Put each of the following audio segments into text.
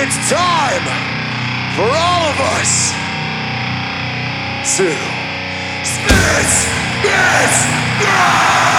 It's time for all of us to spit it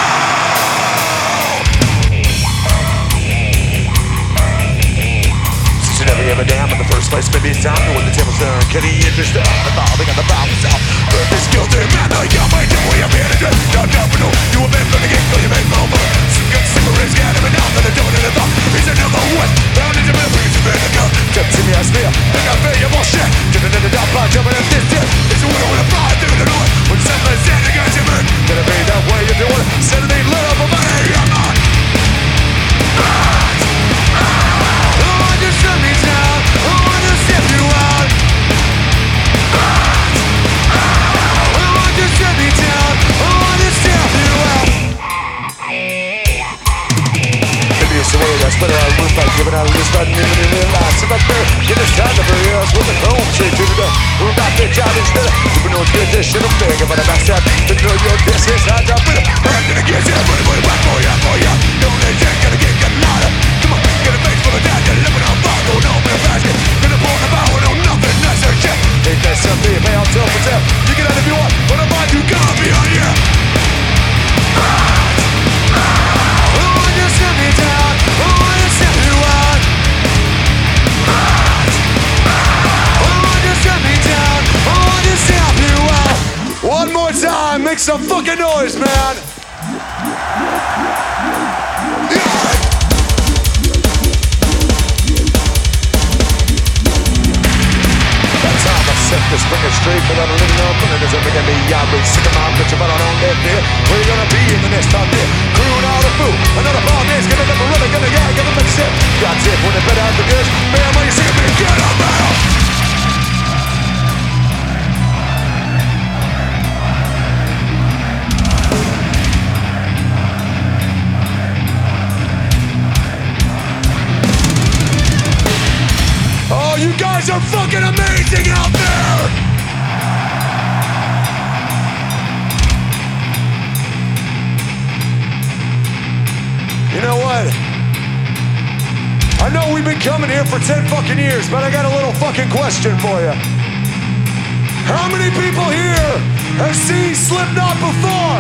Since you never gave a damn in the first place, maybe it's time to win the tables turn. Can he interest evolving on the problem self? Earth is guilty, man, I got my devil, you're being a jerk. Not capital, you have been from the get-go, you made more. Some good cigarettes, got him enough that I don't in the thought. He's another one, found in the middle, he's a bit of a gun. Kept to me, I smear, think I pay your bullshit. Didn't in the dark by jumping at this tip. It's a winner with a fly through the north. When something's dead, I got you, man. Gonna be that way if you want it. Instead of being lit up, I'm not. Just shut me down, I wanna step you out. Just shut me down, I wanna step you out. Maybe it's the way I split out of roof, I'm giving out of this button, even in real life. If I'm fair, get this time to bury us with a comb straight to the door. We're about to job instead of you know it's good, this shit I'm big, but I'm backstab. To know your business, I drop it. I'm gonna get you, money, back for ya, for ya. Don't let you gonna get louder. Come on, get a face full of that, you're living on fire, going on in a basket. Gonna pour the power, no nothing, that's their shit. Ain't that something, man, I'll tell for tell. You get out if you want, but I'm on, you gotta be on ya. Oh, just set me down, I wanna step you out. Oh, just set me down, I wanna step you out. One more time, make some fucking noise, man. Set this bring it straight without a little no it doesn't make me outraged. Sick of my bitch, but I don't live here. Where you gonna be in the next time here? Crewing all the food. Another bomb is gonna never really gonna give them a sip. Got tip when it better out the goods. Man, when you see me, get up now. Oh, you guys are fucking amazing out there! You know what? I know we've been coming here for 10 fucking years, but I got a little fucking question for you. How many people here have seen Slipknot before?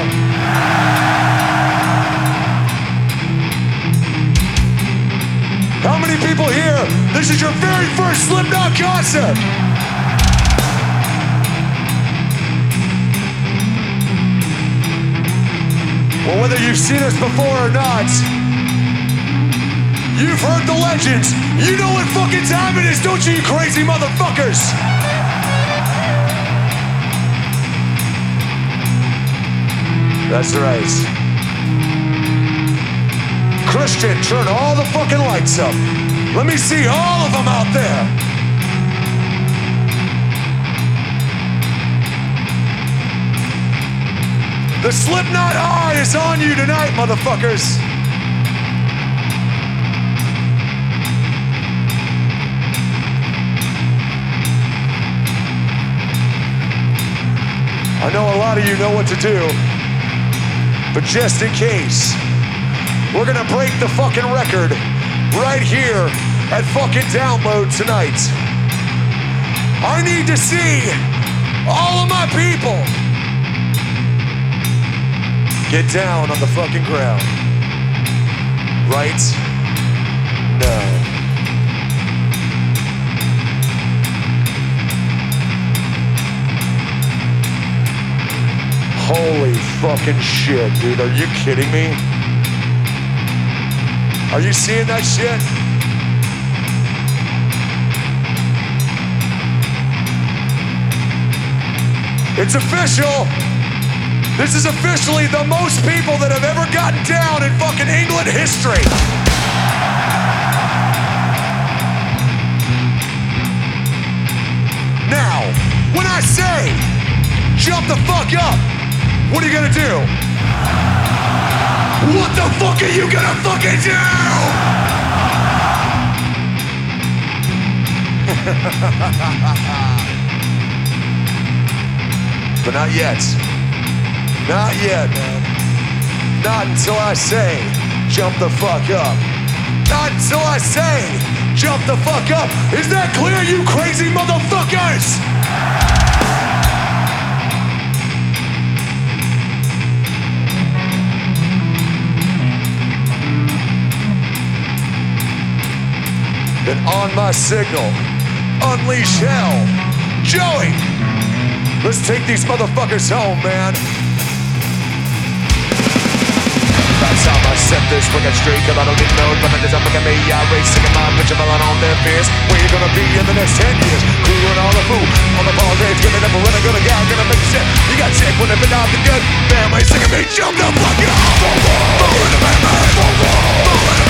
How many people here, this is your very first Slipknot concert? Well, whether you've seen us before or not, you've heard the legends. You know what fucking time it is, don't you crazy motherfuckers? That's right. Christian, turn all the fucking lights up. Let me see all of them out there. The Slipknot eye is on you tonight, motherfuckers. I know a lot of you know what to do, but just in case, we're gonna break the fucking record right here at fucking Download tonight. I need to see all of my people get down on the fucking ground right now. Holy fucking shit, dude. Are you kidding me? Are you seeing that shit? It's official. This is officially the most people that have ever gotten down in fucking England history. Now, when I say jump the fuck up, what are you gonna do? What the fuck are you gonna fucking do? But not yet. Not yet, man. Not until I say, jump the fuck up. Not until I say, jump the fuck up. Is that clear, you crazy motherfuckers? And on my signal, unleash hell. Joey, let's take these motherfuckers home, man. That's how I set this wicked streak, cause I don't get known, but there's a look at me, I race, singing my bitch, I'm on their fears. Where you gonna be in the next 10 years? Crewing all the food, on the ball grades, giving up a run, gonna get, gonna make shit. You got sick when it been out the good family, singing me, jump the fuck up. Forward, forward, forward, forward.